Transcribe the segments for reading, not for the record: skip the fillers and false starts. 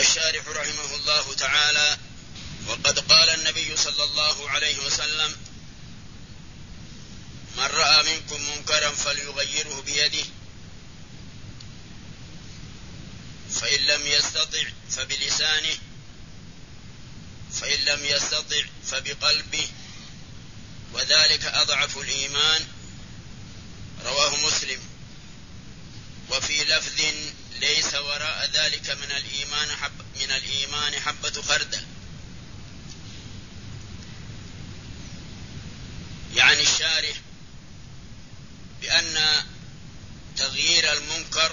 الشارح رحمه الله تعالى: وقد قال النبي صلى الله عليه وسلم: من رأى منكم منكرا فليغيره بيده، فإن لم يستطع فبلسانه، فإن لم يستطع فبقلبه، وذلك أضعف الإيمان. رواه مسلم. وفي لفظ: ليس وراء ذلك من الإيمان حبة خردل. يعني الشارح بأن تغيير المنكر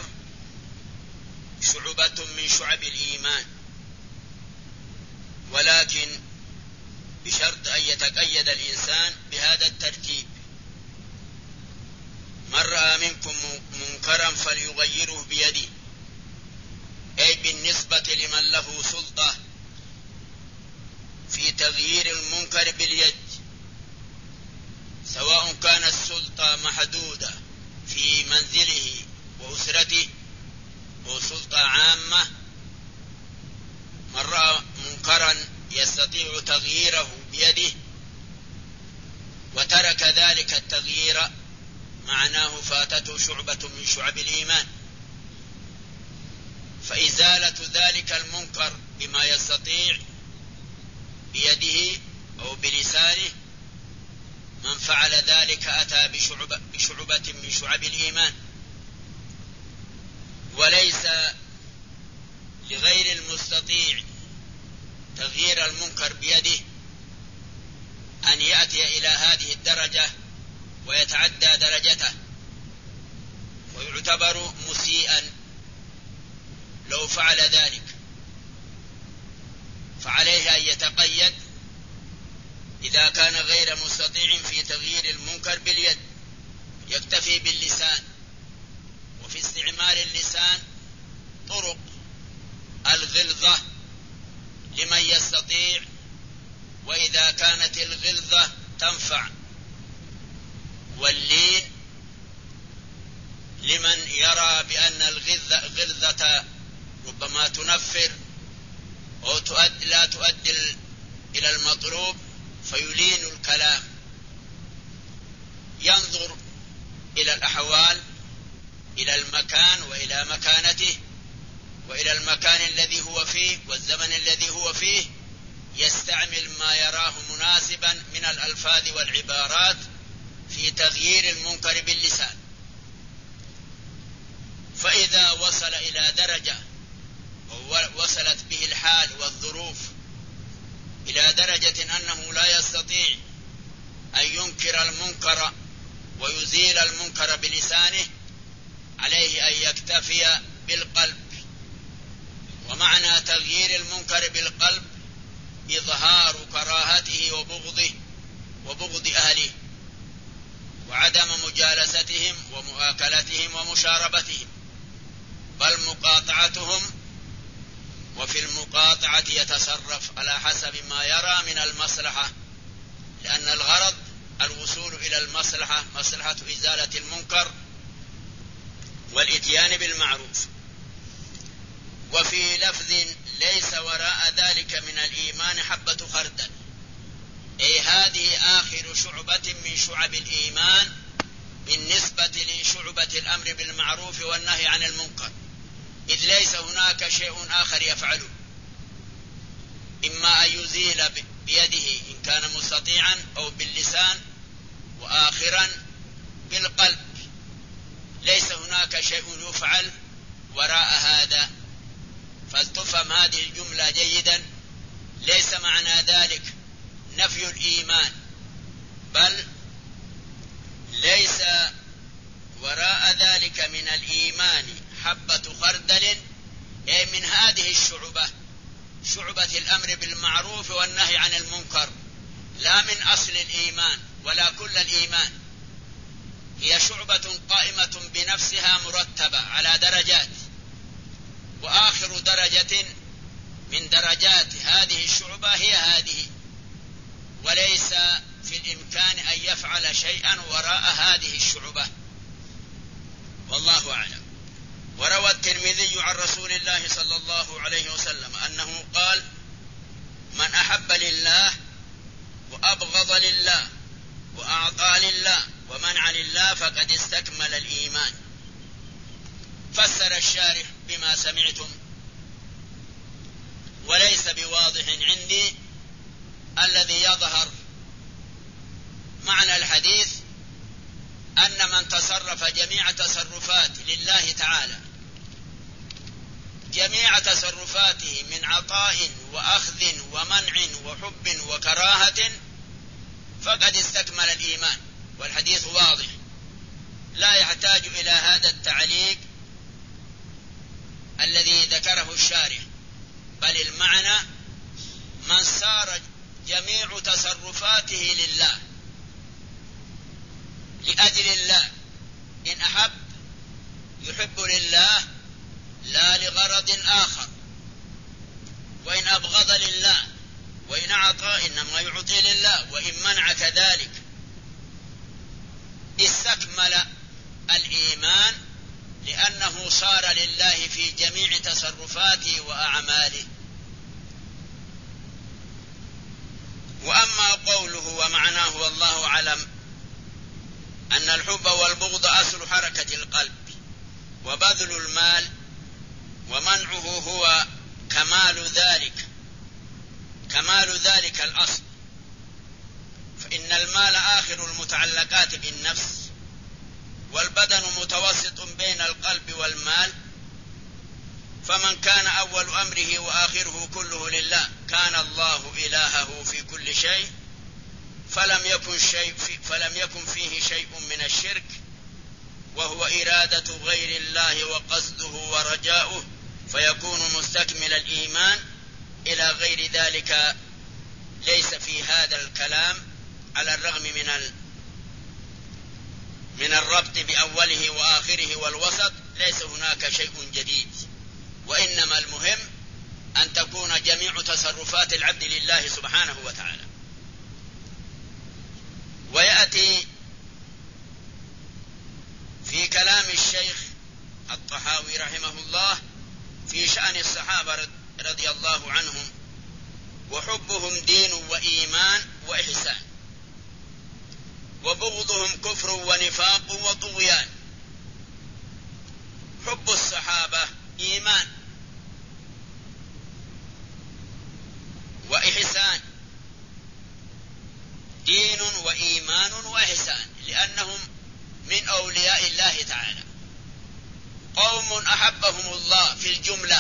شعبة من شعب الإيمان، ولكن بشرط أن يتقيد الإنسان بهذا الترتيب: من رأى منكم منكرا فليغيره بيده، أي بالنسبة لمن له سلطة في تغيير المنكر باليد، سواء كانت السلطة محدودة في منزله وأسرته أو سلطة عامة. من رأى منكرا يستطيع تغييره بيده وترك ذلك التغيير، معناه فاتته شعبة من شعب الإيمان. فإزالة ذلك المنكر بما يستطيع بيده أو بلسانه، من فعل ذلك أتى بشعبة من شعب الإيمان. وليس لغير المستطيع تغيير المنكر بيده أن يأتي إلى هذه الدرجة ويتعدى درجته، ويعتبر مسيئا لو فعل ذلك. فعليه أن يتقيد إذا كان غير مستطيع في تغيير المنكر باليد، يكتفي باللسان. وفي استعمال اللسان طرق الغلظة لمن يستطيع، وإذا كانت الغلظة تنفع، واللين لمن يرى بأن الغلظة ربما تنفر أو لا تؤدي إلى المطلوب، فيلين الكلام. ينظر إلى الأحوال، إلى المكان وإلى مكانته وإلى المكان الذي هو فيه والزمن الذي هو فيه، يستعمل ما يراه مناسبا من الألفاظ والعبارات في تغيير المنكر باللسان. فإذا وصل إلى درجة ووصلت به الحال والظروف إلى درجة أنه لا يستطيع أن ينكر المنكر ويزيل المنكر بلسانه، عليه أن يكتفي بالقلب. ومعنى تغيير المنكر بالقلب إظهار كراهته وبغض أهله، وعدم مجالستهم ومؤاكلتهم ومشاربتهم، بل مقاطعتهم. وفي المقاطعة يتصرف على حسب ما يرى من المصلحة، لأن الغرض الوصول إلى المصلحة، مصلحة إزالة المنكر والإتيان بالمعروف. وفي لفظ: ليس وراء ذلك من الإيمان حبة خردل، أي هذه آخر شعبة من شعب الإيمان بالنسبة لشعبة الأمر بالمعروف والنهي عن المنكر، إذ ليس هناك شيء آخر يفعله، إما أن يزيل بيده إن كان مستطيعا أو باللسان، وآخرا بالقلب. ليس هناك شيء يفعل وراء هذا. فلتفهم هذه الجملة جيدا: ليس معنى ذلك نفي الإيمان، بل ليس وراء ذلك من الإيمان حبة خردل، أي من هذه الشعبة، شعبة الأمر بالمعروف والنهي عن المنكر، لا من أصل الإيمان ولا كل الإيمان. هي شعبة قائمة بنفسها مرتبة على درجات، وآخر درجة من درجات هذه الشعبة هي هذه، وليس في الإمكان أن يفعل شيئا وراء هذه الشعبة، والله أعلم. وروى الترمذي عن رسول الله صلى الله عليه وسلم أن الشارح بما سمعتم، وليس بواضح عندي. الذي يظهر معنى الحديث أن من تصرف جميع تصرفات لله تعالى، جميع تصرفاته من عطاء وأخذ ومنع وحب وكراهة، فقد استكمل الإيمان. والحديث واضح لا يحتاج إلى هذا التعليق الذي ذكره الشارح، بل المعنى من صار جميع تصرفاته لله لأجل الله، إن أحب يحب لله لا لغرض آخر، وإن أبغض لله، وإن أعطى إنما يعطي لله، وإن منع كذلك. استكمل الإيمان لأنه صار لله في جميع تصرفاته وأعماله. وأما قوله ومعناه والله أعلم أن الحب والبغض أصل حركة القلب، وبذل المال ومنعه هو كمال ذلك الأصل، فإن المال آخر المتعلقات بالنفس، والبدن متوسط بين القلب والمال، فمن كان أول أمره وآخره كله لله كان الله إلهه في كل شيء، فلم يكن فيه شيء من الشرك، وهو إرادة غير الله وقصده ورجاؤه، فيكون مستكمل الإيمان. إلى غير ذلك ليس في هذا الكلام على الرغم من الربط بأوله وآخره والوسط، ليس هناك شيء جديد، وإنما المهم أن تكون جميع تصرفات العبد لله سبحانه وتعالى. ويأتي في كلام الشيخ الطحاوي رحمه الله في شأن الصحابة رضي الله عنهم: وحبهم دين وإيمان وإحسان، وبغضهم كفر ونفاق وطغيان. حب الصحابة إيمان وإحسان، دين وإيمان وإحسان، لأنهم من أولياء الله تعالى، قوم أحبهم الله في الجملة.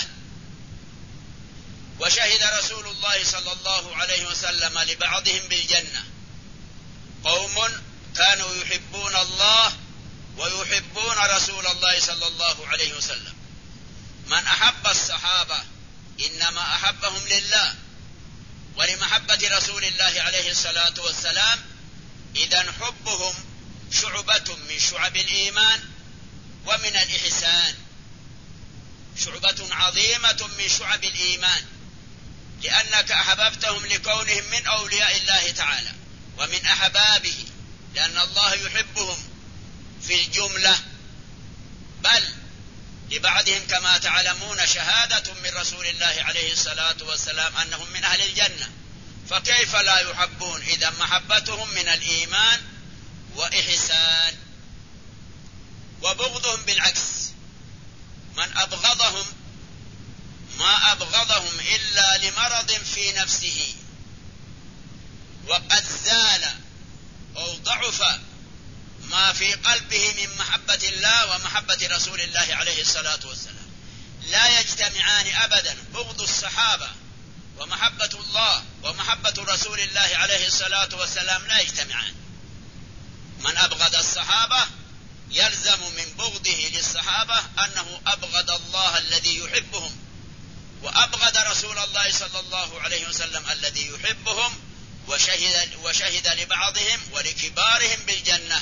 وشهد رسول الله صلى الله عليه وسلم لبعضهم بالجنة: قوم كانوا يحبون الله ويحبون رسول الله صلى الله عليه وسلم. من أحب الصحابة إنما أحبهم لله ولمحبة رسول الله عليه الصلاة والسلام. إذن حبهم شعبة من شعب الإيمان ومن الإحسان، شعبة عظيمة من شعب الإيمان، لأنك أحببتهم لكونهم من أولياء الله تعالى ومن أحبابه، لأن الله يحبهم في الجملة. بل لبعضهم كما تعلمون شهادة من رسول الله عليه الصلاة والسلام أنهم من أهل الجنة، فكيف لا يحبون؟ إذا محبتهم من الإيمان وإحسان. وبغضهم بالعكس، من أبغضهم ما أبغضهم إلا لمرض في نفسه، وقد زال أو ضعف ما في قلبه من محبة الله ومحبة رسول الله عليه الصلاة والسلام. لا يجتمعان أبدا، بغض الصحابة ومحبة الله ومحبة رسول الله عليه الصلاة والسلام لا يجتمعان. من أبغض الصحابة يلزم من بغضه للصحابة أنه أبغض الله الذي يحبهم، وأبغض رسول الله صلى الله عليه وسلم الذي يحبهم، وشهد لبعضهم ولكبارهم بالجنة.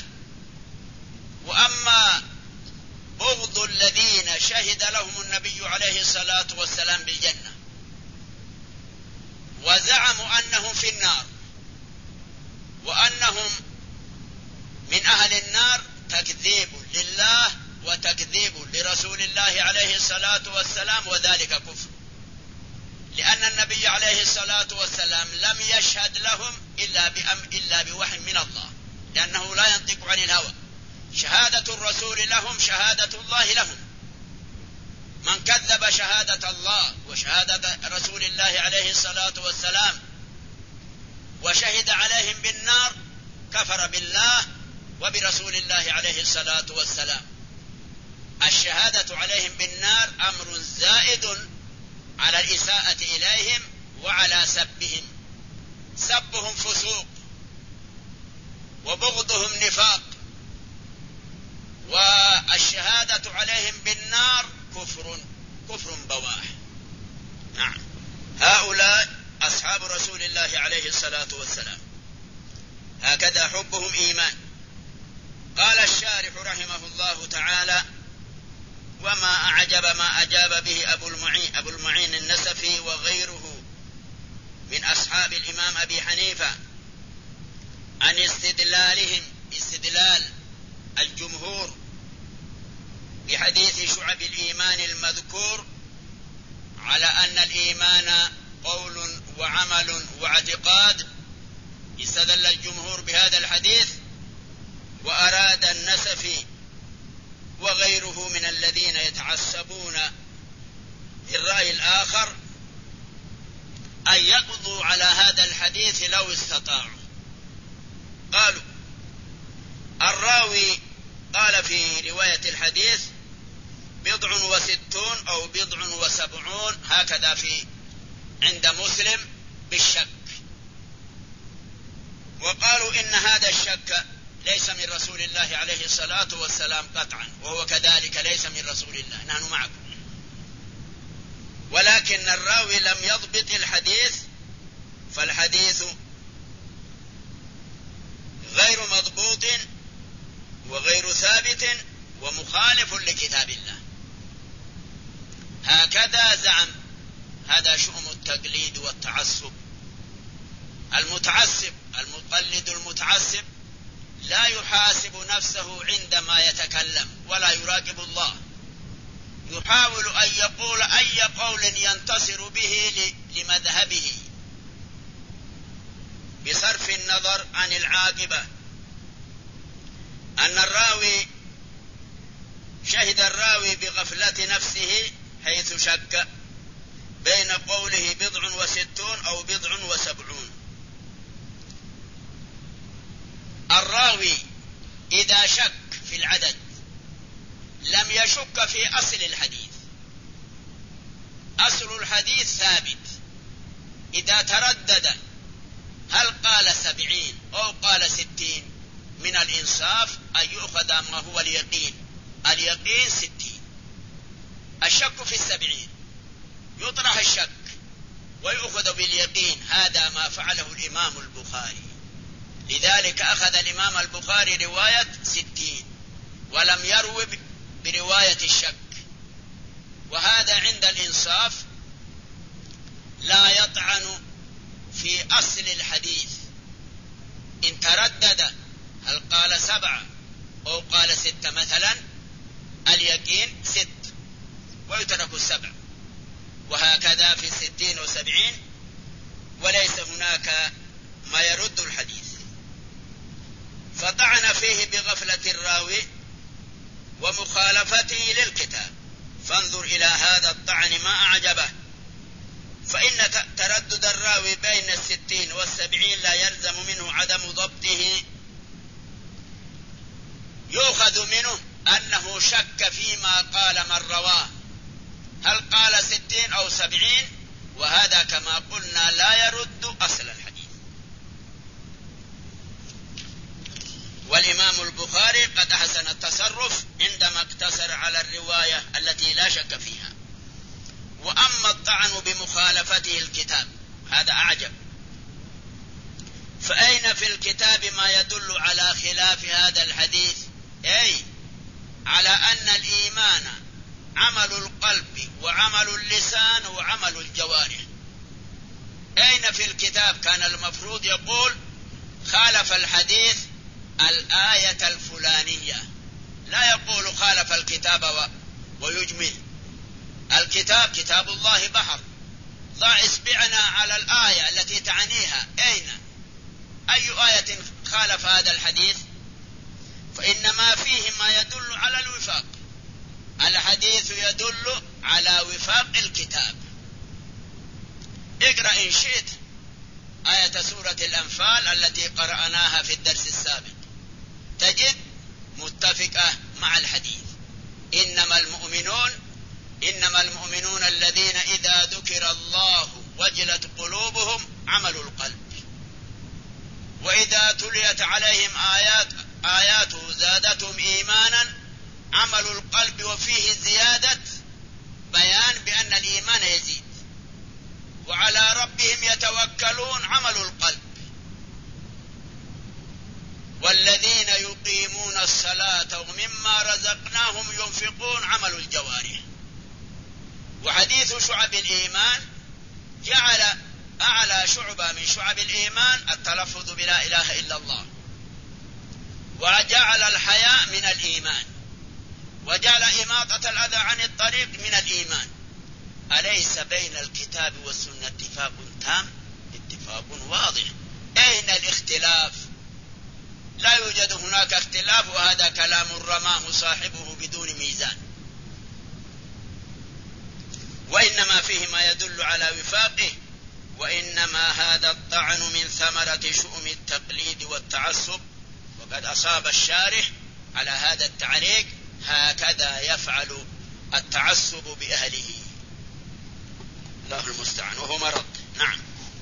وأما بغض الذين شهد لهم النبي عليه الصلاة والسلام بالجنة وزعموا أنهم في النار وأنهم من أهل النار، تكذيب لله وتكذيب لرسول الله عليه الصلاة والسلام، وذلك كفر، لأن النبي عليه الصلاة والسلام لم يشهد لهم إلا بوحي من الله، لأنه لا ينطق عن الهوى. شهادة الرسول لهم شهادة الله لهم، كذب شهادة الله وشهادة رسول الله عليه الصلاة والسلام وشهد عليهم بالنار كفر بالله وبرسول الله عليه الصلاة والسلام. الشهادة عليهم بالنار أمر زائد على الإساءة إليهم وعلى سبهم. سبهم فسوق وبغضهم نفاق، والشهادة عليهم بالنار كفر بواح. نعم، هؤلاء أصحاب رسول الله عليه الصلاة والسلام هكذا حبهم إيمان. قال الشارح رحمه الله تعالى: وما أعجب ما أجاب به أبو المعين النسفي وغيره من أصحاب الإمام أبي حنيفة عن استدلال الجمهور بحديث شعب الإيمان المذكور على أن الإيمان قول وعمل واعتقاد. استدل الجمهور بهذا الحديث، وأراد النسفي وغيره من الذين يتعصبون للرأي الآخر أن يقضوا على هذا الحديث لو استطاعوا. قالوا: الراوي قال في رواية الحديث 67 أو 70، هكذا في عند مسلم بالشك، وقالوا إن هذا الشك ليس من رسول الله عليه الصلاة والسلام قطعا، وهو كذلك ليس من رسول الله، نحن معكم. ولكن الراوي لم يضبط الحديث، فالحديث غير مضبوط وغير ثابت ومخالف لكتاب الله. هكذا زعم. هذا شؤم التقليد والتعصب. المتعصب المقلد المتعصب لا يحاسب نفسه عندما يتكلم ولا يراقب الله، يحاول أن يقول أي قول ينتصر به لمذهبه بصرف النظر عن العاقبة. أن الراوي شهد الراوي بغفلة نفسه حيث شك بين قوله 67 أو 70. الراوي إذا شك في العدد لم يشك في أصل الحديث. أصل الحديث ثابت. إذا تردد هل قال 70 أو قال 60 من الإنصاف أن يؤخذ ما هو اليقين. اليقين 60. الشك في 70 يطرح الشك ويؤخذ باليقين. هذا ما فعله الإمام البخاري. لذلك أخذ الإمام البخاري رواية 60 ولم يروي برواية الشك. وهذا عند الإنصاف لا يطعن في أصل الحديث. إن تردد هل قال 7 أو قال 6 مثلا، اليقين 6 ويترك 7، وهكذا في 60 و70، وليس هناك ما يرد الحديث. فطعن فيه بغفلة الراوي ومخالفته للكتاب. فانظر إلى هذا الطعن ما أعجبه. فإن تردد الراوي بين 60 و70 لا يلزم منه عدم ضبطه. يؤخذ منه أنه شك فيما قال من رواه، هل قال 60 أو 70، وهذا كما قلنا لا يرد أصل الحديث. والإمام البخاري قد أحسن التصرف عندما اقتصر على الرواية التي لا شك فيها. وأما الطعن بمخالفته الكتاب هذا أعجب. فأين في الكتاب ما يدل على خلاف هذا الحديث؟ أي على أن الإيمان عمل القلب وعمل اللسان وعمل الجوارح. أين في الكتاب كان المفروض يقول خالف الحديث الآية الفلانية، لا يقول خالف الكتاب ويجمل. الكتاب كتاب الله بحر، ضع إصبعنا على الآية التي تعنيها. أي آية خالف هذا الحديث؟ فإنما فيه ما يدل على الوفاق الحديث يدل على وفاق الكتاب. اقرأ إن شئت آية سورة الأنفال التي قرأناها في الدرس السابق، تجد متفقة مع الحديث. إنما المؤمنون الذين إذا ذكر الله وجلت قلوبهم عملوا القلب، وإذا تليت عليهم آياته زادتهم إيمانا عملوا القلب، وفيه زيادة بيان بأن الإيمان يزيد. وعلى ربهم يتوكلون عملوا القلب. والذين يقيمون الصلاة ومما رزقناهم ينفقون عملوا الجوارح. وحديث شعب الإيمان جعل أعلى شعبة من شعب الإيمان التلفظ بلا إله إلا الله، وجعل الحياء من الإيمان، وجعل إماطة الأذى عن الطريق من الإيمان. أليس بين الكتاب والسنة اتفاق تام؟ اتفاق واضح. أين الاختلاف؟ لا يوجد هناك اختلاف، وهذا كلام رماه صاحبه بدون ميزان. وإنما فيه ما يدل على وفاقه. وإنما هذا الطعن من ثمرة شؤم التقليد والتعصب، وقد أصاب الشارح على هذا التعليق: هكذا يفعل التعصب بأهله. الله المستعان، وهو مرض. نعم.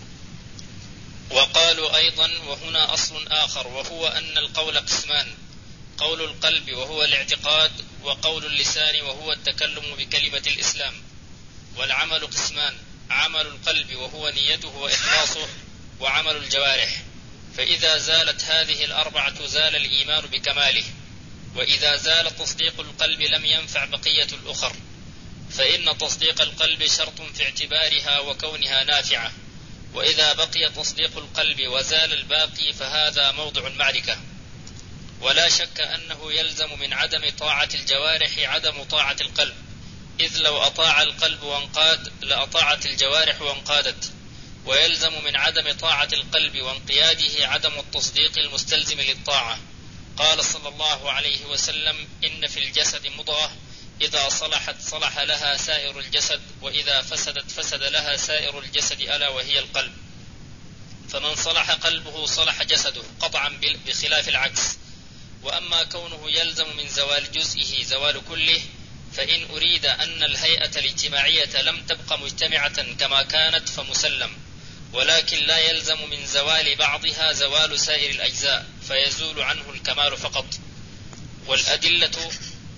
وقالوا أيضا: وهنا أصل آخر، وهو أن القول قسمان: قول القلب وهو الاعتقاد، وقول اللسان وهو التكلم بكلمة الإسلام. والعمل قسمان: عمل القلب وهو نيته وإخلاصه، وعمل الجوارح. فإذا زالت هذه الأربعة زال الإيمان بكماله، وإذا زال تصديق القلب لم ينفع بقية الأخر، فإن تصديق القلب شرط في اعتبارها وكونها نافعة. وإذا بقي تصديق القلب وزال الباقي فهذا موضع المعركة. ولا شك أنه يلزم من عدم طاعة الجوارح عدم طاعة القلب، إذ لو أطاع القلب وانقاد لأطاعت الجوارح وانقادت. ويلزم من عدم طاعة القلب وانقياده عدم التصديق المستلزم للطاعة. قال صلى الله عليه وسلم: إن في الجسد مضغة إذا صلحت صلح لها سائر الجسد، وإذا فسدت فسد لها سائر الجسد، ألا وهي القلب. فمن صلح قلبه صلح جسده قطعا، بخلاف العكس. وأما كونه يلزم من زوال جزئه زوال كله، فإن أريد أن الهيئة الاجتماعية لم تبق مجتمعة كما كانت فمسلم، ولكن لا يلزم من زوال بعضها زوال سائر الأجزاء، فيزول عنه الكمال فقط. والأدلة.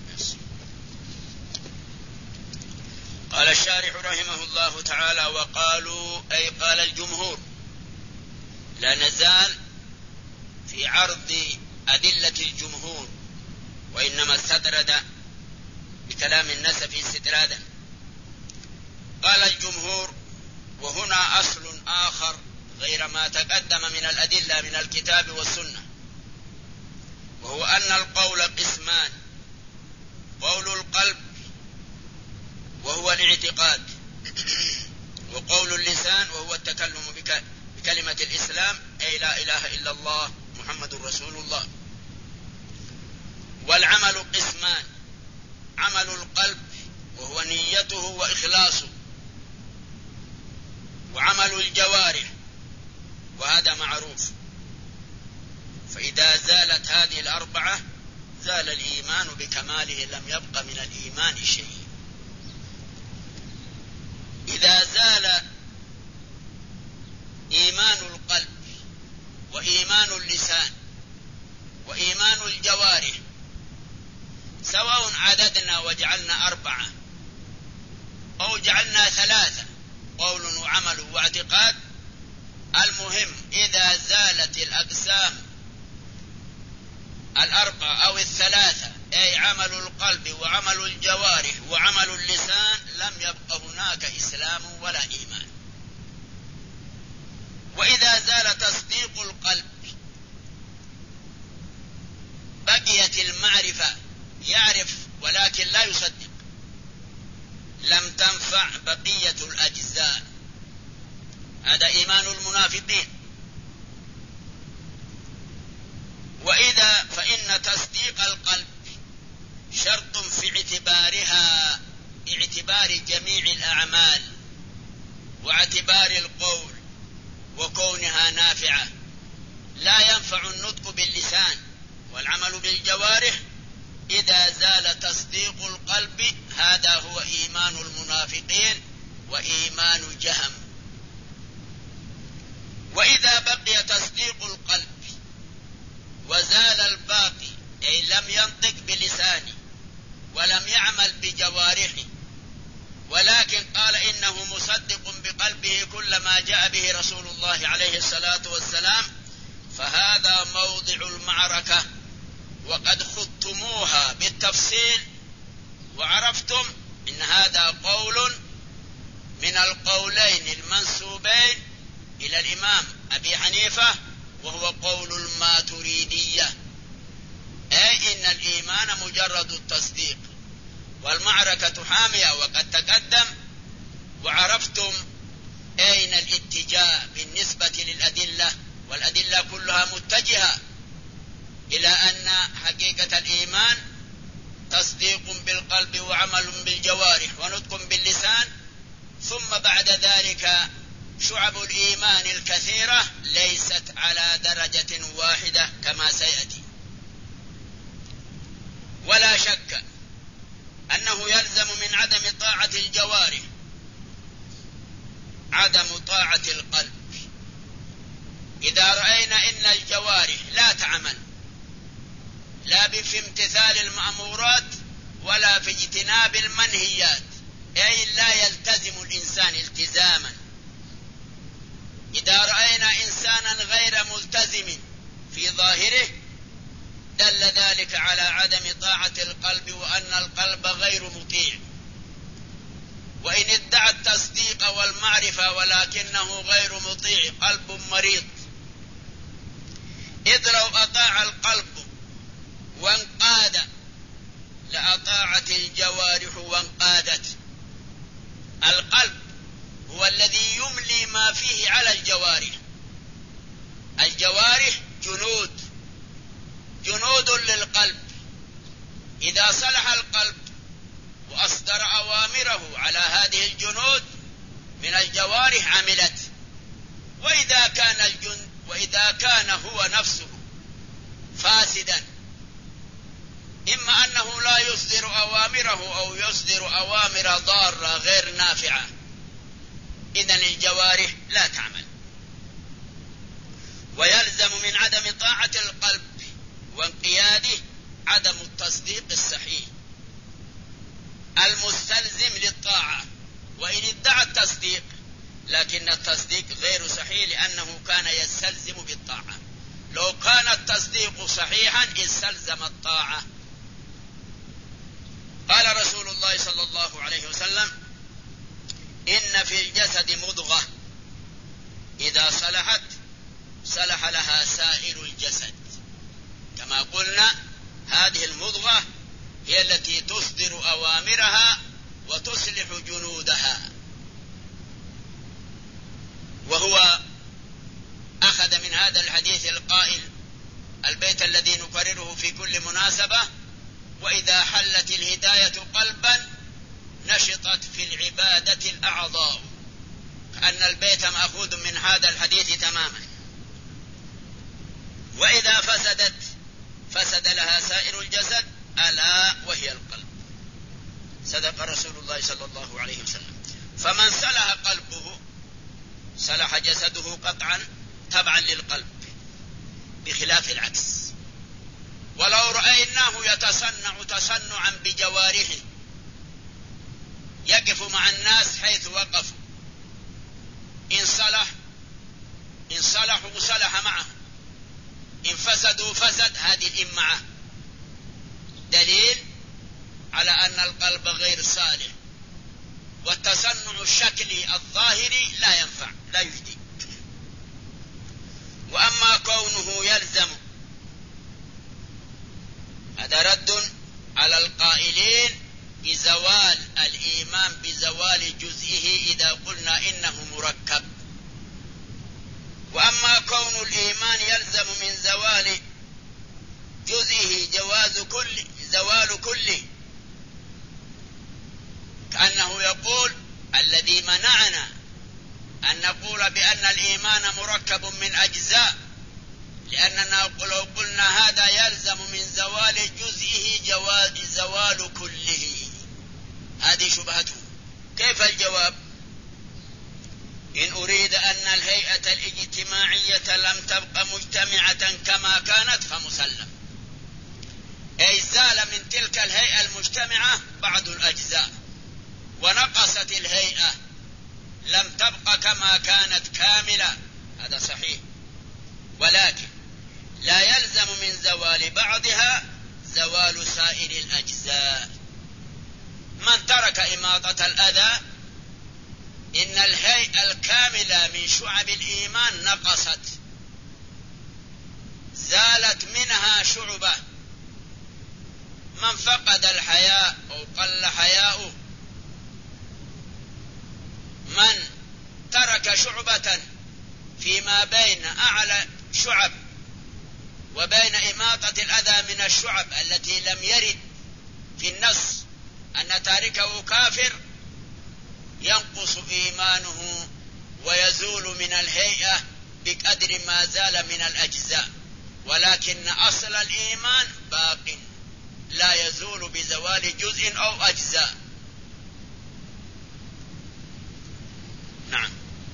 قال الشارح رحمه الله تعالى: وقالوا، أي قال الجمهور. لا نزال في عرض أدلة الجمهور، وإنما استطرد بكلام النسفي استطرادا. قال الجمهور: وهنا أصل آخر غير ما تقدم من الأدلة من الكتاب والسنة، وهو أن القول قسمان: قول القلب وهو الاعتقاد، وقول اللسان وهو التكلم بكلمة الإسلام، أي لا إله إلا الله محمد رسول الله. والعمل قسمان: عمل القلب وهو نيته وإخلاصه، وعمل الجوارح، وهذا معروف. فإذا زالت هذه الأربعة زال الإيمان بكماله، لم يبق من الإيمان شيء. إذا زال إيمان القلب وإيمان اللسان وإيمان الجوارح، سواء عددنا وجعلنا 4 أو جعلنا 3، قول وعمل واعتقاد، المهم إذا زالت الأقسام 4 أو 3، أي عمل القلب وعمل الجوارح وعمل اللسان، لم يبق هناك إسلام ولا إيمان. وإذا زال تصديق القلب بقيت المعرفة، يعرف ولكن لا يصدق، لم تنفع بقية الأجزاء. هذا إيمان المنافقين. فإن تصديق القلب شرط في اعتبار جميع الأعمال واعتبار القول وكونها نافعة. لا ينفع النطق باللسان والعمل بالجوارح إذا زال تصديق القلب. هذا هو إيمان المنافقين وإيمان جهم. وإذا بقي تصديق القلب وزال الباقي، أي لم ينطق بلسانه ولم يعمل بجوارحه، ولكن قال إنه مصدق بقلبه كل ما جاء به رسول الله عليه الصلاة والسلام، فهذا موضع المعركة، وقد خضتموها بالتفصيل وعرفتم إن هذا قول من القولين المنسوبين إلى الإمام أبي حنيفة، وهو قول الماتريدية، أي إن الإيمان مجرد التصديق. والمعركة حامية وقد تقدم، وعرفتم أين الاتجاه بالنسبة للأدلة، والأدلة كلها متجهة إلى أن حقيقة الإيمان تصديق بالقلب وعمل بالجوارح ونطق باللسان، ثم بعد ذلك شعب الإيمان الكثيرة ليست على درجة واحدة كما سيأتي. ولا شك أنه يلزم من عدم طاعة الجوارح عدم طاعة القلب. إذا رأينا إن الجوارح لا تعمل لا في امتثال المأمورات ولا في اجتناب المنهيات، أي لا يلتزم الإنسان التزاما، إذا رأينا إنسانا غير ملتزم في ظاهره دل ذلك على عدم طاعة القلب، وأن القلب غير مطيع. وإن ادعى التصديق والمعرفة ولكنه غير مطيع، قلب مريض. إذ لو أطاع القلب وانقاد لأطاعت الجوارح وانقادت. القلب هو الذي يملي ما فيه على الجوارح. الجوارح جنود للقلب. إذا صلح القلب وأصدر أوامره على هذه الجنود من الجوارح عملت. وإذا كان هو نفسه فاسدا، إما أنه لا يصدر أوامره أو يصدر أوامر ضارة غير نافعة، إذن الجوارح لا تعمل. ويلزم من عدم طاعة القلب وانقياده عدم التصديق الصحيح المستلزم للطاعة. وإن ادعى التصديق لكن التصديق غير صحيح، لأنه كان يستلزم بالطاعة. لو كان التصديق صحيحا استلزم الطاعة. قال رسول الله صلى الله عليه وسلم: إن في الجسد مضغة إذا صلحت صلح لها سائر الجسد. كما قلنا هذه المضغة هي التي تصدر أوامرها وتصلح جنودها. وهو أخذ من هذا الحديث القائل البيت الذي نكرره في كل مناسبة: وإذا حلت الهداية قلبا نشطت في العبادة الأعضاء. كأن البيت مأخوذ من هذا الحديث تماما. وإذا فسدت فسد لها سائر الجسد ألا وهي القلب. صدق رسول الله صلى الله عليه وسلم. فمن صلح قلبه صلح جسده قطعا تبعا للقلب، بخلاف العكس. ولو رأيناه يتصنع تصنعا بجوارحه، يقف مع الناس حيث وقفوا، إن صلحوا صلح معه، إن فسدوا فسد. هذه الإمعة دليل على أن القلب غير صالح. والتصنع الشكلي الظاهري لا ينفع، لا يجدي. وأما كونه يلزم، هذا رد على القائلين بزوال الإيمان بزوال جزئه إذا قلنا إنه مركب. وأما كون الإيمان يلزم من زوال جزئه الزوال كله، كأنه يقول الذي منعنا أن نقول بأن الإيمان مركب من أجزاء، لأننا لو قلنا هذا يلزم من زوال جزئه زوال كله. هذه شبهته. كيف الجواب؟ إن أريد أن الهيئة الاجتماعية لم تبق مجتمعة كما كانت فمسلم، أي زال من تلك الهيئة المجتمعة بعض الأجزاء ونقصت الهيئة، لم تبق كما كانت كاملة، هذا صحيح، ولكن لا يلزم من زوال بعضها زوال سائر الأجزاء. من ترك إماطة الأذى إن الهيئة الكاملة من شعب الإيمان نقصت، زالت منها شعبة. من فقد الحياء أو قل حياؤه، من ترك شعبة فيما بين أعلى شعب وبين إماطة الأذى من الشعب التي لم يرد في النص أن تاركه كافر، ينقص إيمانه ويزول من الهيئة بقدر ما زال من الأجزاء، ولكن أصل الإيمان باق لا يزول بزوال جزء أو أجزاء. نعم.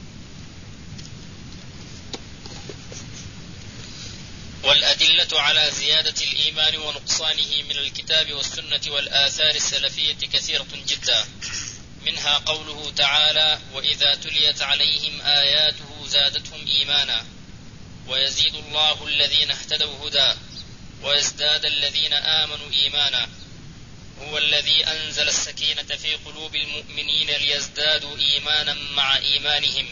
والأدلة على زيادة الإيمان ونقصانه من الكتاب والسنة والآثار السلفية كثيرة جدا، منها قوله تعالى: وإذا تليت عليهم آياته زادتهم إيمانا ويزيد الله الذين اهتدوا هدى ويزداد الذين آمنوا إيمانا. هو الذي أنزل السكينة في قلوب المؤمنين ليزدادوا إيمانا مع إيمانهم.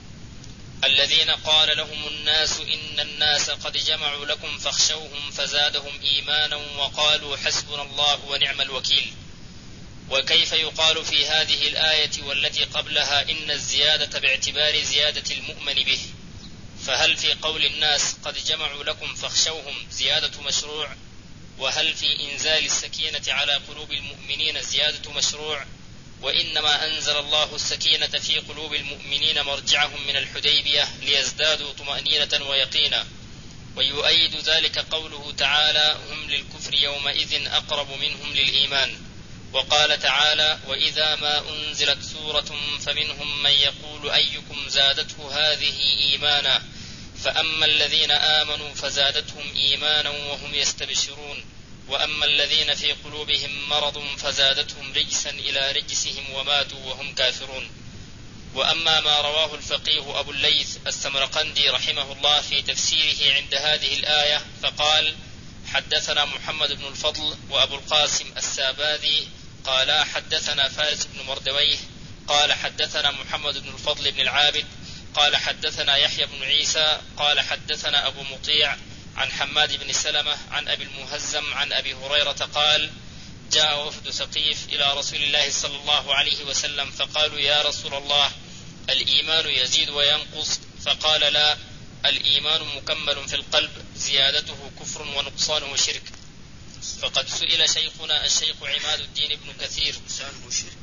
الذين قال لهم الناس إن الناس قد جمعوا لكم فاخشوهم فزادهم إيمانا وقالوا حسبنا الله ونعم الوكيل. وكيف يقال في هذه الآية والتي قبلها إن الزيادة باعتبار زيادة المؤمن به؟ فهل في قول الناس قد جمعوا لكم فاخشوهم زيادة مشروع؟ وهل في إنزال السكينة على قلوب المؤمنين زيادة مشروع؟ وإنما أنزل الله السكينة في قلوب المؤمنين مرجعهم من الحديبية ليزدادوا طمأنينة ويقينا. ويؤيد ذلك قوله تعالى: هم للكفر يومئذ أقرب منهم للإيمان. وقال تعالى: وإذا ما أنزلت سورة فمنهم من يقول أيكم زادته هذه إيمانا فأما الذين آمنوا فزادتهم إيمانا وهم يستبشرون وأما الذين في قلوبهم مرض فزادتهم رجسا إلى رجسهم وماتوا وهم كافرون. وأما ما رواه الفقيه أبو الليث السمرقندي رحمه الله في تفسيره عند هذه الآية فقال: حدثنا محمد بن الفضل وأبو القاسم الساباذي قالا حدثنا فارس بن مردويه قال حدثنا محمد بن الفضل بن العابد قال حدثنا يحيى بن عيسى قال حدثنا أبو مطيع عن حماد بن سلمة عن أبي المهزم عن أبي هريرة قال: جاء وفد ثقيف إلى رسول الله صلى الله عليه وسلم فقالوا: يا رسول الله، الإيمان يزيد وينقص؟ فقال: لا، الإيمان مكمل في القلب، زيادته كفر ونقصانه شرك. فقد سئل شيخنا الشيخ عماد الدين بن كثير. نقصانه شرك،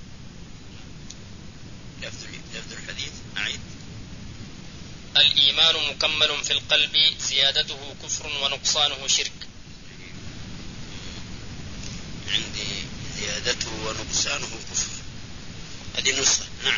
لفظ الحديث أعيد. الإيمان مكمل في القلب، زيادته كفر ونقصانه شرك. عندي زيادته ونقصانه كفر، هذه نسخة. نعم.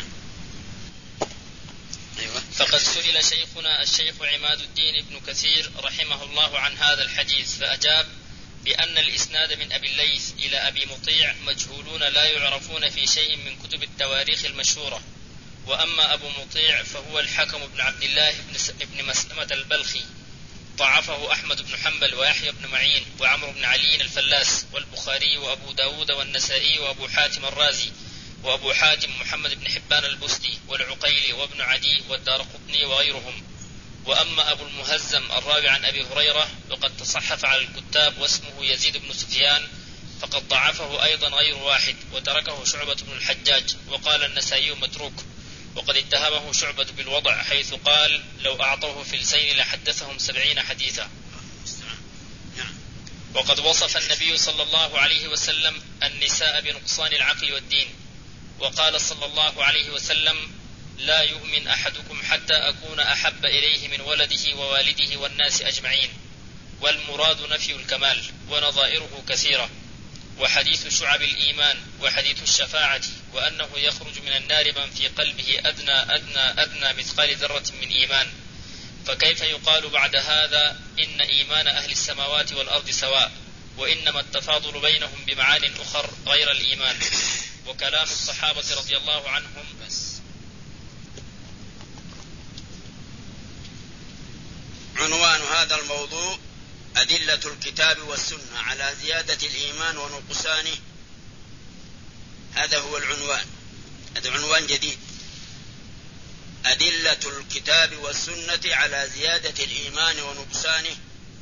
أيوة. فقد سئل شيخنا الشيخ عماد الدين بن كثير رحمه الله عن هذا الحديث فأجاب بأن الإسناد من أبي الليث إلى أبي مطيع مجهولون لا يعرفون في شيء من كتب التواريخ المشهورة. وأما أبو مطيع فهو الحكم بن عبد الله بن مسلمة البلخي، ضعفه أحمد بن حنبل ويحيى بن معين وعمرو بن علي الفلاس والبخاري وأبو داود والنسائي وأبو حاتم الرازي وأبو حاتم محمد بن حبان البستي والعقيلي وابن عدي والدارقطني وغيرهم. وأما أبو المهزم الراوي عن أبي هريرة وقد تصحف على الكتاب واسمه يزيد بن سفيان فقد ضعفه أيضا غير واحد وتركه شعبة بن الحجاج، وقال النسائي متروك. وقد اتهمه شعبة بالوضع حيث قال: لو أعطوه فلسين لحدثهم 70 حديثا. وقد وصف النبي صلى الله عليه وسلم النساء بنقصان العقل والدين، وقال صلى الله عليه وسلم: لا يؤمن أحدكم حتى أكون أحب إليه من ولده ووالده والناس أجمعين. والمراد نفي الكمال، ونظائره كثيرة، وحديث شعب الإيمان، وحديث الشفاعة، وأنه يخرج من النار من في قلبه أدنى مثقال ذرة من إيمان. فكيف يقال بعد هذا إن إيمان أهل السماوات والأرض سواء، وإنما التفاضل بينهم بمعان أخر غير الإيمان؟ وكلام الصحابة رضي الله عنهم. عنوان هذا الموضوع: أدلة الكتاب والسنة على زيادة الإيمان ونقصانه. هذا هو العنوان، هذا عنوان جديد: أدلة الكتاب والسنة على زيادة الإيمان ونقصانه،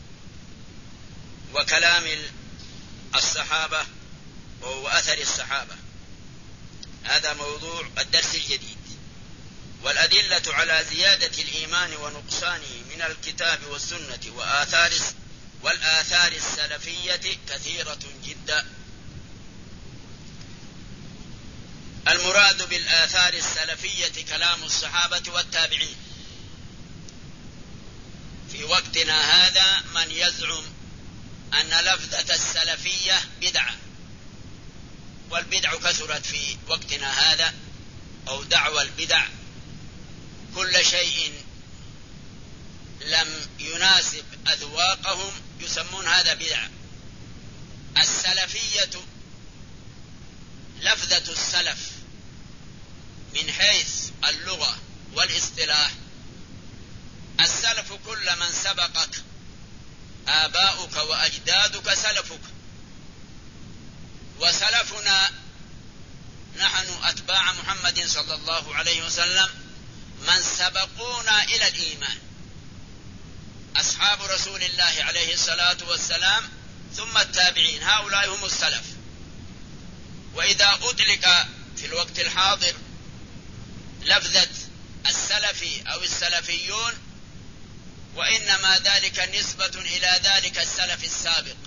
وكلام الصحابة وأثر الصحابة. هذا موضوع الدرس الجديد. والأدلة على زيادة الإيمان ونقصانه من الكتاب والسنة والآثار السلفية كثيرة جدا. المراد بالآثار السلفية كلام الصحابة والتابعين. في وقتنا هذا من يزعم أن لفظة السلفية بدعة، والبدع كثرت في وقتنا هذا، أو دعوى البدع، كل شيء لم يناسب أذواقهم يسمون هذا بدعة. السلفية لفظة السلف من حيث اللغة والاصطلاح. السلف كل من سبقك، آباؤك وأجدادك سلفك، وسلفنا نحن أتباع محمد صلى الله عليه وسلم من سبقونا إلى الإيمان، أصحاب رسول الله عليه الصلاة والسلام، ثم التابعين، هؤلاء هم السلف. وإذا أطلق في الوقت الحاضر لفظة السلفي أو السلفيون، وإنما ذلك نسبة إلى ذلك السلف السابق.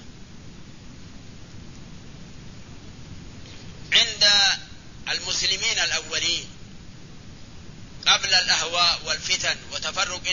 عند المسلمين الأولين قبل الأهواء والفتن وتفرق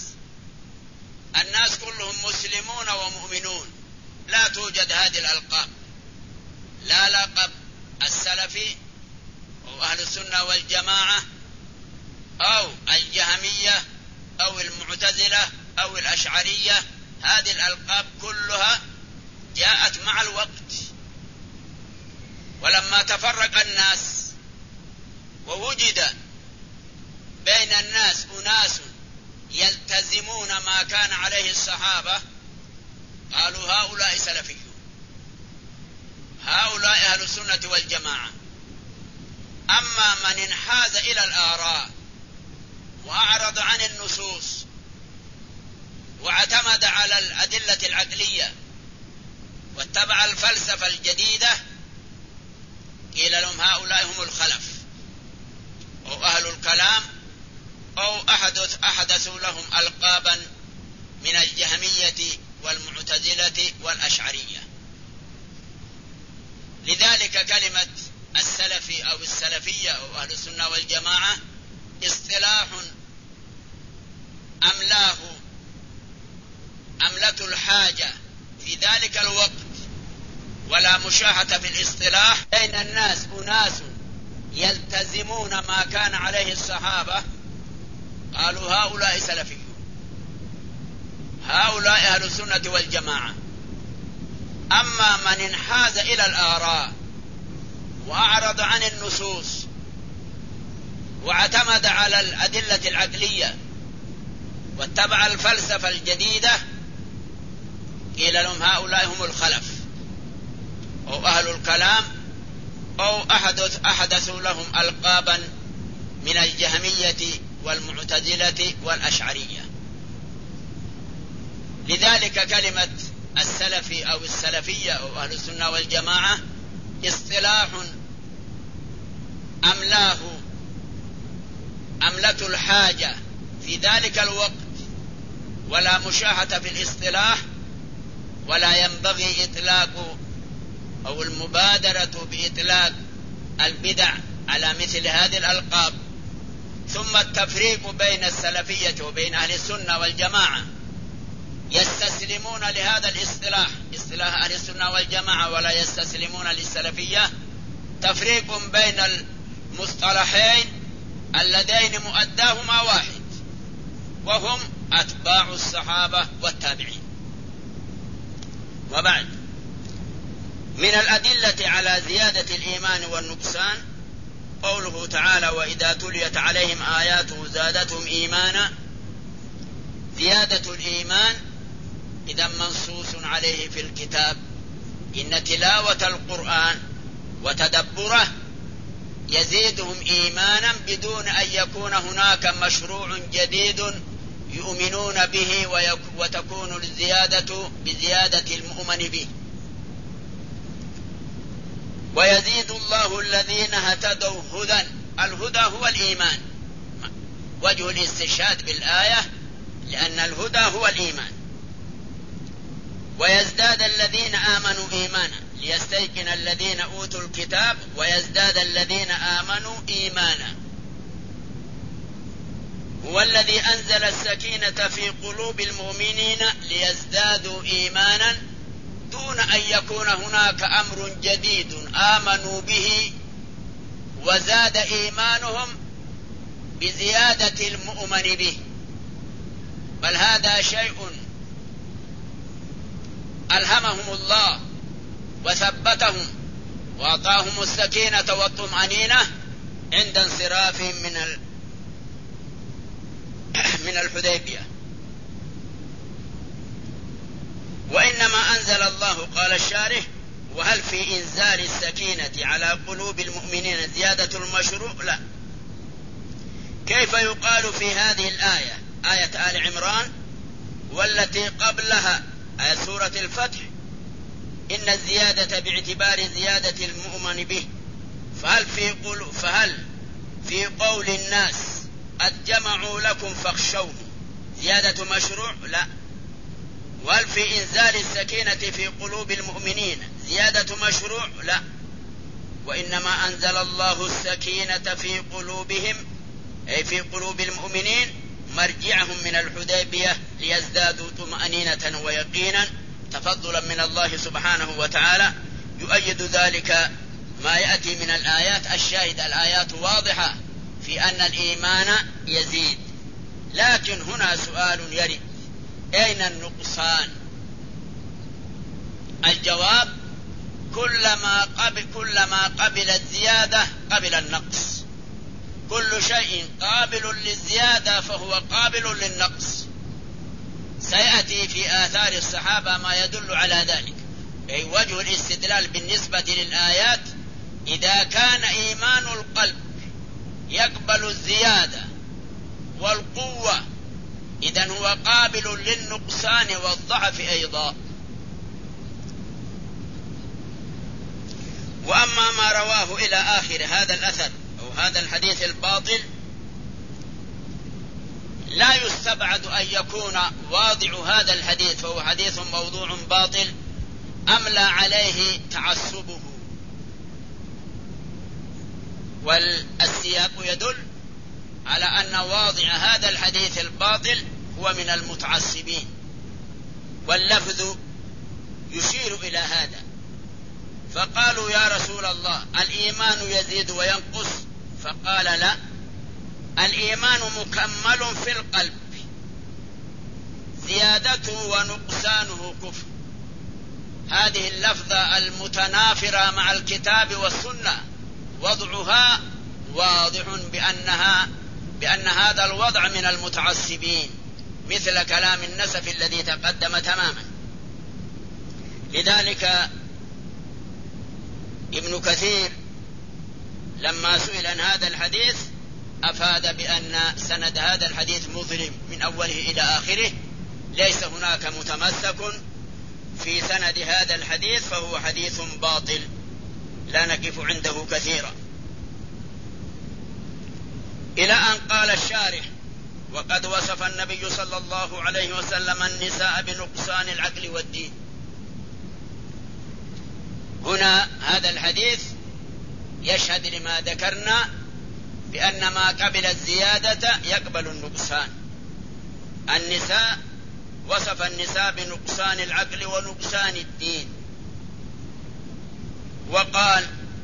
الناس كلهم مسلمون ومؤمنون، لا توجد هذه الألقاب، لا لقب السلفي أو أهل السنة والجماعة أو الجهمية أو المعتزلة أو الأشعرية. هذه الألقاب كلها جاءت مع الوقت، ولما تفرق الناس ووجد بين الناس أناس يلتزمون ما كان عليه الصحابة، قالوا هؤلاء سلفيون، هؤلاء أهل السنة والجماعة. أما من انحاز إلى الآراء وأعرض عن النصوص واعتمد على الأدلة العقلية واتبع الفلسفة الجديدة، قيل لهم هؤلاء هم الخلف أو أهل الكلام، أو أحدثوا لهم ألقابا من الجهمية والمعتزلة والأشعرية. لذلك كلمة السلفي أو السلفية أو أهل السنة والجماعة اصطلاح أملة الحاجة في ذلك الوقت، ولا مشاهة في الاصطلاح بين الناس أناس يلتزمون ما كان عليه الصحابة، قالوا هؤلاء سلفيون، هؤلاء أهل السنة والجماعة. أما من انحاز إلى الآراء وأعرض عن النصوص واعتمد على الأدلة العقلية واتبع الفلسفة الجديدة، قيل لهم هؤلاء هم الخلف أو أهل الكلام، أو أحدثوا لهم ألقابا من الجهمية والمعتزلة والأشعرية. لذلك كلمة السلفي أو السلفية أو أهل السنة والجماعة اصطلاح أملة الحاجة في ذلك الوقت، ولا مشاهة في الاصطلاح ولا ينبغي إطلاق أو المبادرة بإطلاق البدع على مثل هذه الألقاب. ثم التفريق بين السلفية وبين أهل السنة والجماعة، يستسلمون لهذا الاصطلاح، اصطلاح أهل السنة والجماعة، ولا يستسلمون للسلفية. تفريق بين المصطلحين اللذين مؤداهما واحد، وهم أتباع الصحابة والتابعين. وبعد، من الأدلة على زيادة الإيمان والنقصان قوله تعالى: وإذا تليت عليهم آياته زادتهم إيمانا. زيادة الإيمان إذا منصوص عليه في الكتاب، إن تلاوة القرآن وتدبره يزيدهم إيمانا بدون أن يكون هناك مشروع جديد يؤمنون به وتكون الزيادة بزيادة المؤمن به. ويزيد الله الذين اهتدوا هدى. الهدى هو الإيمان، وجه الاستشهاد بالآية لأن الهدى هو الإيمان. ويزداد الذين آمنوا إيمانا ليستيقن الذين أوتوا الكتاب ويزداد الذين آمنوا إيمانا. هو الذي أنزل السكينة في قلوب المؤمنين ليزدادوا إيمانا دون أن يكون هناك أمر جديد آمنوا به وزاد إيمانهم بزيادة المؤمن به، بل هذا شيء ألهمهم الله وثبتهم وأعطاهم السكينة والطمأنينة عند انصرافهم من الحديبية. وإنما أنزل الله، قال الشارح: وهل في إنزال السكينة على قلوب المؤمنين زيادة المشروع؟ لا. كيف يقال في هذه الآية، آية آل عمران والتي قبلها آية سورة الفتح، إن الزيادة باعتبار زيادة المؤمن به، فهل في قول الناس قد جمعوا لكم فاخشوه زيادة مشروع؟ لا. وهل في إنزال السكينة في قلوب المؤمنين زيادة مشروع؟ لا. وإنما أنزل الله السكينة في قلوبهم، أي في قلوب المؤمنين، مرجعهم من الحديبية ليزدادوا طمأنينة ويقينا تفضلا من الله سبحانه وتعالى. يؤيد ذلك ما يأتي من الآيات. الشاهد الآيات واضحة في أن الإيمان يزيد، لكن هنا سؤال يرد: أين النقصان؟ الجواب: كلما قبل الزيادة قبل النقص. كل شيء قابل للزيادة فهو قابل للنقص. سيأتي في آثار الصحابة ما يدل على ذلك. أي وجه الاستدلال بالنسبة للآيات: إذا كان إيمان القلب يقبل الزيادة والقوة، إذن هو قابل للنقصان والضعف أيضا. وأما ما رواه إلى آخر هذا الأثر أو هذا الحديث الباطل، لا يستبعد أن يكون واضع هذا الحديث فهو حديث موضوع باطل أملى عليه تعصبه، والسياق يدل على أن واضع هذا الحديث الباطل هو من المتعصبين، واللفظ يشير إلى هذا. فقالوا: يا رسول الله، الإيمان يزيد وينقص؟ فقال: لا، الإيمان مكمل في القلب، زيادته ونقصانه كفر. هذه اللفظة المتنافرة مع الكتاب والسنة وضعها واضح بأن هذا الوضع من المتعصبين، مثل كلام النسف الذي تقدم تماما. لذلك ابن كثير لما سئل عن هذا الحديث أفاد بأن سند هذا الحديث مظلم من أوله إلى آخره، ليس هناك متمسك في سند هذا الحديث، فهو حديث باطل لا نقف عنده كثيرا. إلى أن قال الشارح: وقد وصف النبي صلى الله عليه وسلم النساء بنقصان العقل والدين. هنا هذا الحديث يشهد لما ذكرنا بأن ما قبل الزيادة يقبل النقصان. النساء وصف النساء بنقصان العقل ونقصان الدين، وقال: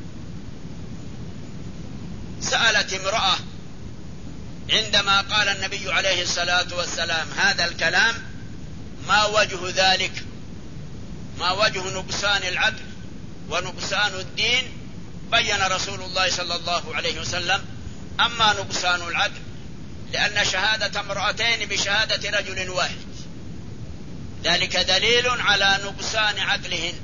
سألت امرأة عندما قال النبي عليه الصلاة والسلام هذا الكلام: ما وجه ذلك؟ ما وجه نقصان العقل ونقصان الدين؟ بين رسول الله صلى الله عليه وسلم: أما نقصان العقل لأن شهادة امرأتين بشهادة رجل واحد، ذلك دليل على نقصان عقلهن.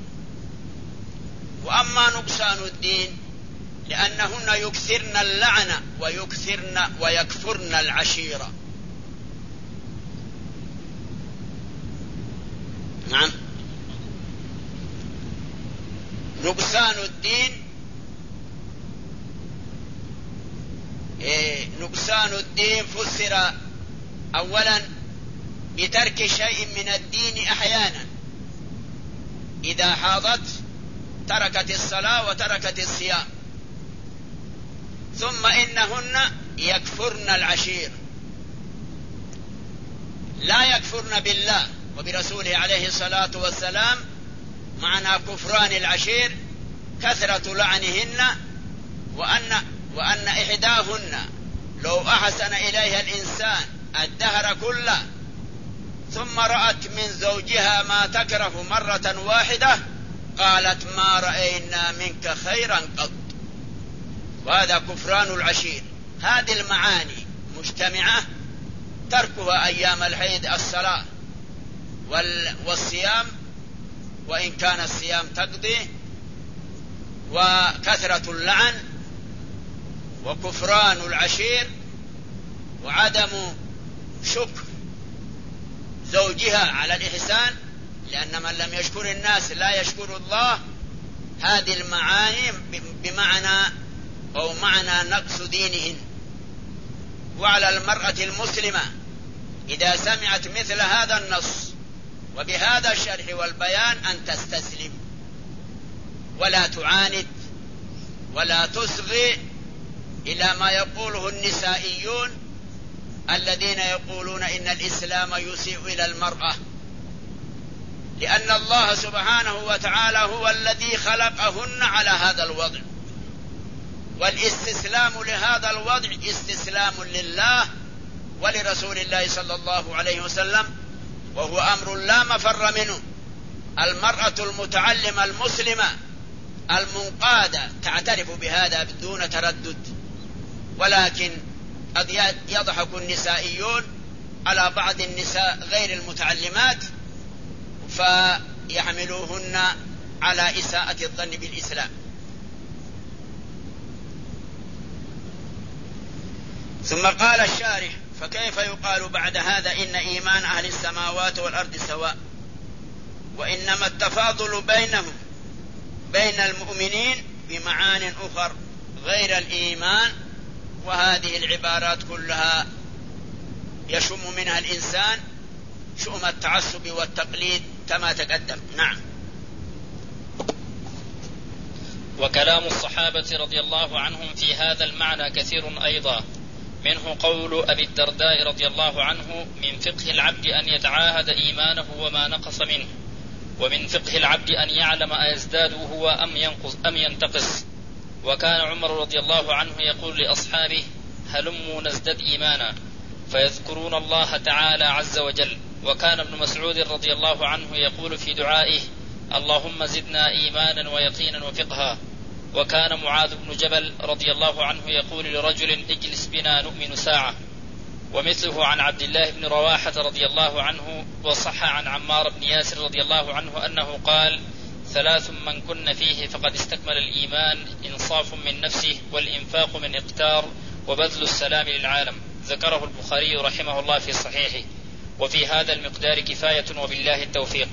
وأما نقصان الدين لأنهن يكثرن اللعن ويكفرن العشيرة. نعم. نقصان الدين نقصان الدين فسر أولا بترك شيء من الدين أحيانا، إذا حاضت تركت الصلاة وتركت الصيام. ثم إنهن يكفرن العشير، لا يكفرن بالله وبرسوله عليه الصلاة والسلام. معنى كفران العشير كثرة لعنهن، وأن إحداهن لو أحسن إليها الإنسان الدهر كله ثم رأت من زوجها ما تكره مرة واحدة قالت: ما رأينا منك خيرا قط. وهذا كفران العشير. هذه المعاني مجتمعة، تركها أيام الحيض الصلاة والصيام وإن كان الصيام تقضي، وكثرة اللعن وكفران العشير وعدم شكر زوجها على الإحسان، لأن من لم يشكر الناس لا يشكر الله. هذه المعاني بمعنى أو معنى نقص دينهن. وعلى المرأة المسلمة إذا سمعت مثل هذا النص وبهذا الشرح والبيان أن تستسلم ولا تعاند ولا تصغي إلى ما يقوله النسائيون الذين يقولون إن الإسلام يسيء إلى المرأة، لأن الله سبحانه وتعالى هو الذي خلقهن على هذا الوضع، والاستسلام لهذا الوضع استسلام لله ولرسول الله صلى الله عليه وسلم، وهو أمر لا مفر منه. المرأة المتعلمة المسلمة المنقادة تعترف بهذا بدون تردد، ولكن قد يضحك النسائيون على بعض النساء غير المتعلمات فيحملوهن على إساءة الظن بالإسلام. ثم قال الشارح: فكيف يقال بعد هذا إن إيمان أهل السماوات والأرض سواء، وإنما التفاضل بينهم بين المؤمنين بمعان أخر غير الإيمان. وهذه العبارات كلها يشم منها الإنسان شؤم التعصب والتقليد كما تقدم. نعم. وكلام الصحابة رضي الله عنهم في هذا المعنى كثير أيضا، منه قول أبي الدرداء رضي الله عنه: من فقه العبد أن يتعاهد إيمانه وما نقص منه، ومن فقه العبد أن يعلم أيزداد هو أم ينتقص. وكان عمر رضي الله عنه يقول لأصحابه: هلموا نزدد إيمانا، فيذكرون الله تعالى عز وجل. وكان ابن مسعود رضي الله عنه يقول في دعائه: اللهم زدنا إيمانا ويقينا وفقها. وكان معاذ بن جبل رضي الله عنه يقول لرجل: اجلس بنا نؤمن ساعة. ومثله عن عبد الله بن رواحة رضي الله عنه. وصح عن عمار بن ياسر رضي الله عنه أنه قال: ثلاث من كن فيه فقد استكمل الإيمان: إنصاف من نفسه، والإنفاق من إقتار، وبذل السلام للعالم. ذكره البخاري رحمه الله في صحيحه. وفي هذا المقدار كفاية، وبالله التوفيق.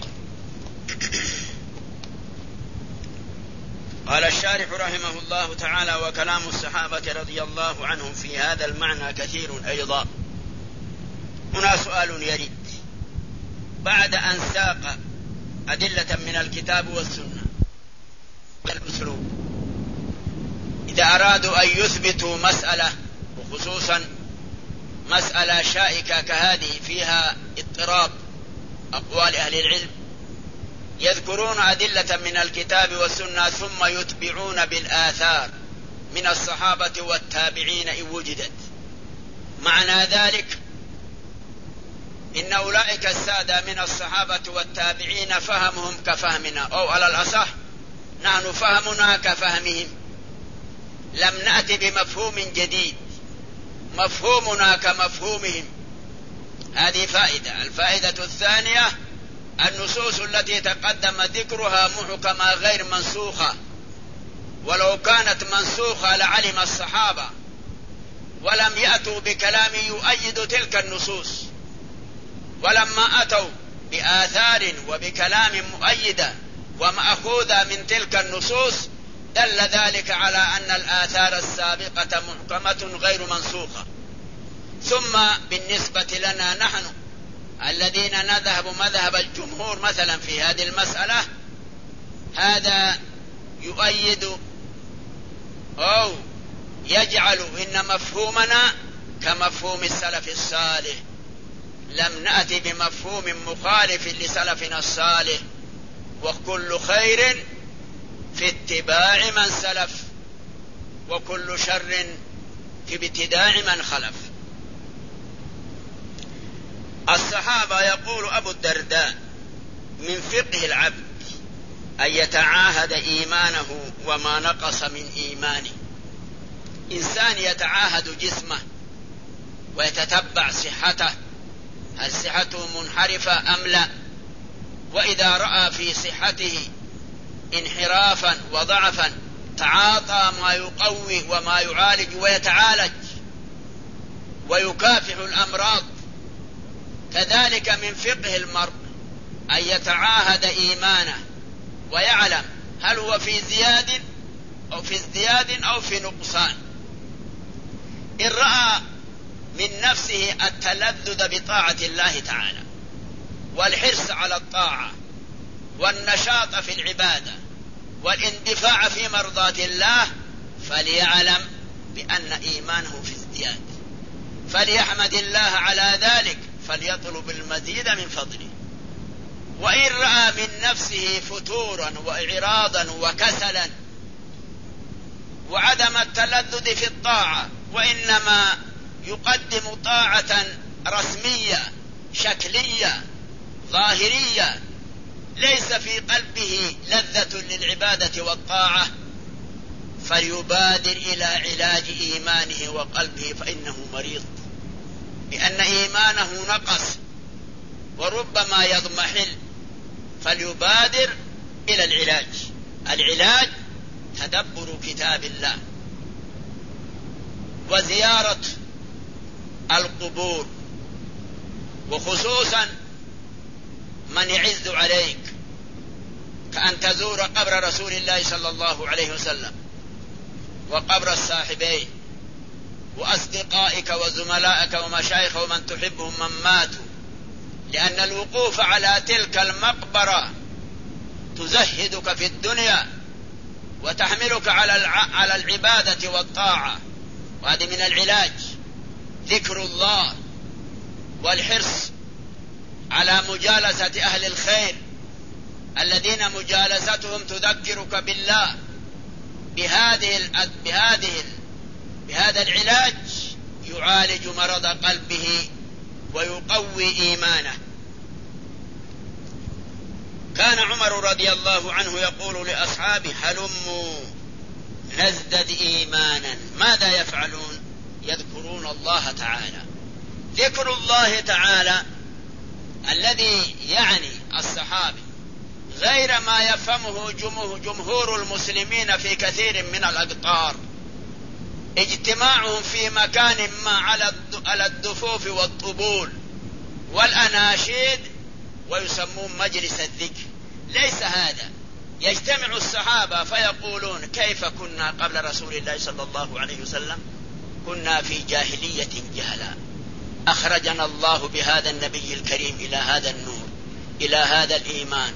قال الشارح رحمه الله تعالى: وكلام الصحابة رضي الله عنهم في هذا المعنى كثير أيضا. هنا سؤال يرد بعد أن ساق أدلة من الكتاب والسنة الأسلوب. إذا أرادوا أن يثبتوا مسألة، وخصوصا مسألة شائكة كهذه فيها اضطراب أقوال أهل العلم، يذكرون أدلة من الكتاب والسنة ثم يتبعون بالآثار من الصحابة والتابعين إن وجدت. معنى ذلك إن أولئك السادة من الصحابة والتابعين فهمهم كفهمنا، أو على الأصح نحن فهمنا كفهمهم، لم نأتي بمفهوم جديد، مفهومنا كمفهومهم. هذه فائدة. الفائدة الثانية النصوص التي تقدم ذكرها محكمة غير منسوخة، ولو كانت منسوخة لعلم الصحابة، ولم يأتوا بكلام يؤيد تلك النصوص، ولما أتوا بآثار وبكلام مؤيدة ومأخوذة من تلك النصوص دل ذلك على أن الآثار السابقة محكمة غير منسوخة. ثم بالنسبة لنا نحن الذين نذهب مذهب الجمهور مثلا في هذه المسألة، هذا يؤيد أو يجعل إن مفهومنا كمفهوم السلف الصالح، لم نأتي بمفهوم مخالف لسلفنا الصالح، وكل خير في اتباع من سلف، وكل شر في ابتداع من خلف. الصحابة يقول أبو الدرداء من فقه العبد أن يتعاهد إيمانه وما نقص من إيمانه. إنسان يتعاهد جسمه ويتتبع صحته، هل صحته منحرفة أم لا، وإذا رأى في صحته انحرافا وضعفا تعاطى ما يقوي وما يعالج ويتعالج ويكافح الأمراض. كذلك من فقه المرء أن يتعاهد إيمانه ويعلم هل هو في زياد أو في نقصان. إن رأى من نفسه التلذذ بطاعة الله تعالى والحرص على الطاعة والنشاط في العبادة والاندفاع في مرضاة الله، فليعلم بأن إيمانه في ازدياد، فليحمد الله على ذلك، فليطلب المزيد من فضله. وإن رأى من نفسه فتورا وإعراضا وكسلا وعدم التلذذ في الطاعة، وإنما يقدم طاعة رسمية شكلية ظاهرية ليس في قلبه لذة للعبادة والطاعة، فليبادر إلى علاج إيمانه وقلبه، فإنه مريض، لأن إيمانه نقص وربما يضمحل، فليبادر إلى العلاج. العلاج تدبر كتاب الله وزيارة القبور، وخصوصا من يعز عليك، كأن تزور قبر رسول الله صلى الله عليه وسلم وقبر الصاحبين وأصدقائك وزملائك ومشايخ ومن تحبهم من ماتوا، لأن الوقوف على تلك المقبرة تزهدك في الدنيا وتحملك على العبادة والطاعة، وهذه من العلاج. ذكر الله والحرص على مجالسة أهل الخير الذين مجالستهم تذكرك بالله. بهذا العلاج يعالج مرض قلبه ويقوي إيمانه. كان عمر رضي الله عنه يقول لأصحابه: هلموا نزدد إيمانا. ماذا يفعلون؟ يذكرون الله تعالى. ذكر الله تعالى الذي يعني الصحابي غير ما يفهمه جمهور المسلمين في كثير من الأقطار. اجتماعهم في مكان ما على الدفوف والطبول والأناشيد ويسمون مجلس الذكر. ليس هذا. يجتمع الصحابة فيقولون: كيف كنا قبل رسول الله صلى الله عليه وسلم؟ كنا في جاهلية جهلا، أخرجنا الله بهذا النبي الكريم إلى هذا النور، إلى هذا الإيمان،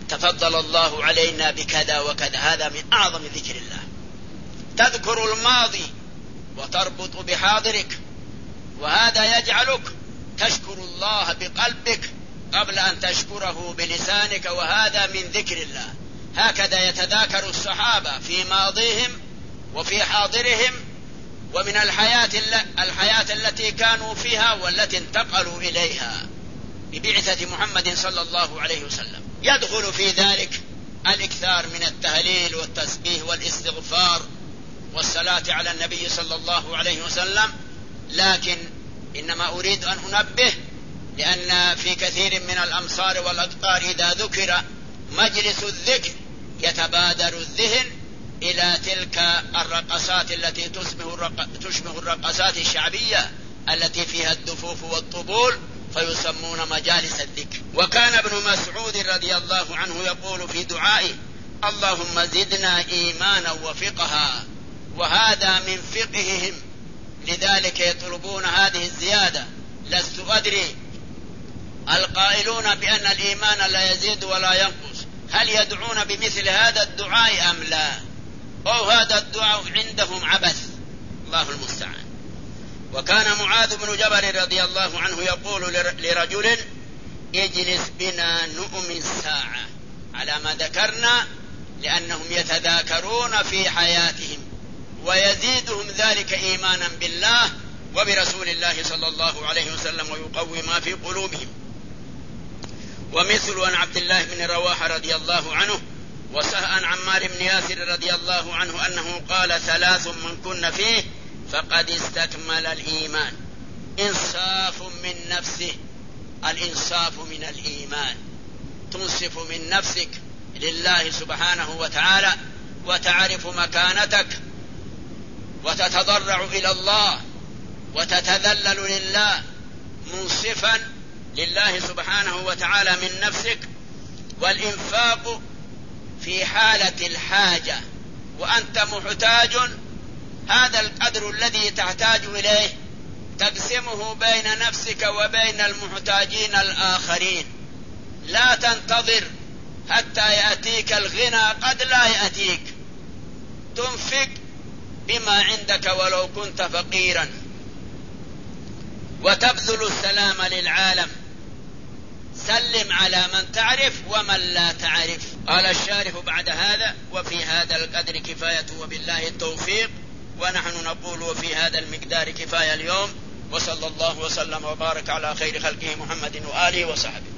تفضل الله علينا بكذا وكذا، هذا من أعظم ذكر الله. تذكر الماضي وتربط بحاضرك، وهذا يجعلك تشكر الله بقلبك قبل أن تشكره بلسانك، وهذا من ذكر الله. هكذا يتذاكر الصحابة في ماضيهم وفي حاضرهم ومن الحياة التي كانوا فيها والتي انتقلوا إليها ببعثة محمد صلى الله عليه وسلم. يدخل في ذلك الإكثار من التهليل والتسبيح والاستغفار والصلاة على النبي صلى الله عليه وسلم. لكن إنما أريد أن أنبه، لأن في كثير من الأمصار والأقطار إذا ذكر مجلس الذكر يتبادر الذهن إلى تلك الرقصات التي تشبه الرقصات الشعبية التي فيها الدفوف والطبول، فيسمون مجالس الذكر. وكان ابن مسعود رضي الله عنه يقول في دعائه: اللهم زدنا إيمانا وفقها، وهذا من فقههم، لذلك يطلبون هذه الزيادة. لست أدري القائلون بأن الإيمان لا يزيد ولا ينقص هل يدعون بمثل هذا الدعاء أم لا، أو هذا الدعاء عندهم عبث، الله المستعان. وكان معاذ بن جبل رضي الله عنه يقول لرجل: اجلس بنا نؤمن ساعة، على ما ذكرنا، لأنهم يتذاكرون في حياتهم ويزيدهم ذلك إيمانا بالله وبرسول الله صلى الله عليه وسلم ويقوي ما في قلوبهم. ومثل عن عبد الله بن رواحة رضي الله عنه وعن عمار بن ياسر رضي الله عنه أنه قال: 3 من كن فيه فقد استكمل الإيمان: إنصاف من نفسه، الإنصاف من الإيمان، تنصف من نفسك لله سبحانه وتعالى وتعرف مكانتك وتتضرع إلى الله وتتذلل لله منصفا لله سبحانه وتعالى من نفسك. والإنفاق في حالة الحاجة وأنت محتاج، هذا القدر الذي تحتاج إليه تقسمه بين نفسك وبين المحتاجين الآخرين، لا تنتظر حتى يأتيك الغنى، قد لا يأتيك. تنفق بما عندك ولو كنت فقيرا، وتبذل السلام للعالم، سلم على من تعرف ومن لا تعرف. قال الشارح بعد هذا: وفي هذا القدر كفاية وبالله التوفيق. ونحن نقول وفي هذا المقدار كفاية اليوم، وصلى الله وسلم وبارك على خير خلقه محمد وآله وصحبه.